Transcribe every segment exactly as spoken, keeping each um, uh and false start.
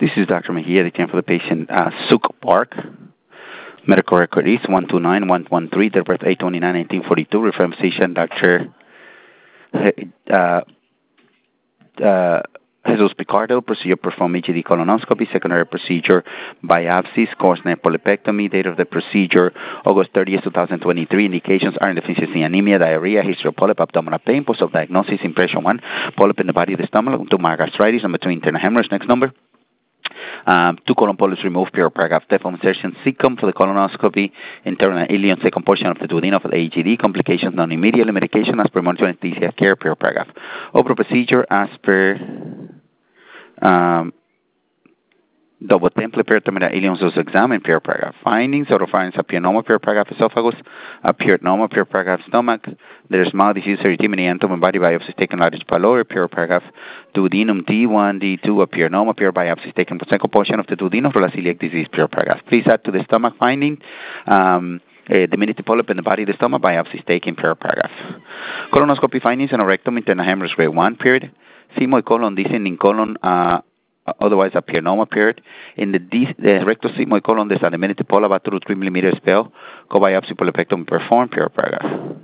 This is Doctor Mejia, the team for the patient, uh, Suk Park. Medical record is one two nine one one three, date of birth eight twenty-nine nineteen forty-two, referring physician, Doctor Uh, uh, Jesus Picardo. Procedure performed H D colonoscopy. Secondary procedure biopsy, Scoresnet polypectomy. Date of the procedure August thirtieth, twenty twenty-three. Indications iron deficiency, anemia, diarrhea, history of polyp, abdominal pain. Post of diagnosis, impression one, polyp in the body of the stomach, tumor gastritis, number two, internal hemorrhage. Next number. Um, two colon polyps removed, pure paragraph. Step-on insertion, cecum for the colonoscopy, internal ileum, second portion of the duodenum for the A G D. Complications non-immediate, medication as per monitoring anesthesia care, pure paragraph. Open procedure as per um, double template, peritoneal ileum sus exam, pure paragraph. Findings, oropharynx, papilloma, pure paragraph. Esophagus, pyeonoma, pure paragraph. Stomach, there's mouth disease, erythema, and body biopsy taken large pylori, pure paragraph. Duodenum D one, D two, a pyeonoma, pure biopsy taken for second portion of the duodenum for the celiac disease, pure paragraph. Please add to the stomach finding. Um, a diminutive polyp in the body of the stomach, biopsy taken, pure paragraph. Colonoscopy findings and a rectum, internal hemorrhage grade one, period. Sigmoid colon, descending colon, uh, otherwise a pyeonoma, period. In the, de- the rectal sigmoid colon, there's a diminutive polyp about two to three millimeters spell. Co-biopsy polypectomy performed, pure paragraph.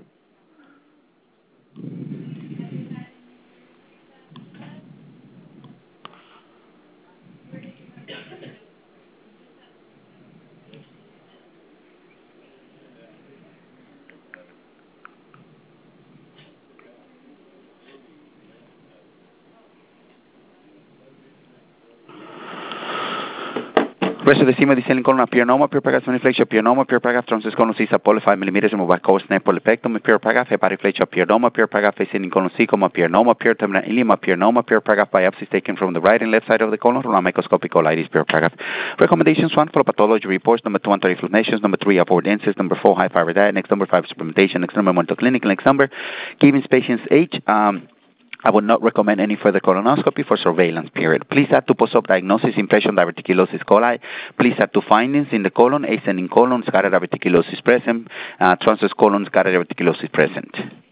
Rest of the sigmoid descending colon, a pyeonoma, pure paragraph, semiflexion, pyeonoma, pure paragraph, transverse colon, C, polyp, five millimeters, removed by Scoresnet polypectomy, pure paragraph, hepatic flexure, pyeonoma, pure paragraph, descending colon, cecum, pyeonoma, pure terminal ileum, pyeonoma, pure paragraph, biopsies taken from the right and left side of the colon, from a microscopic colitis, pure paragraph. Recommendations, one, follow pathology reports, number two, anti-inflammations, number three, upward density, number four, high fiber diet, next number five, supplementation, next number, monitor clinical, next number, giving patients age, um, I would not recommend any further colonoscopy for surveillance, period. Please add to post-op diagnosis, impression diverticulosis coli. Please add to findings in the colon, ascending colon, scattered diverticulosis present, uh, transverse colon, scattered diverticulosis present.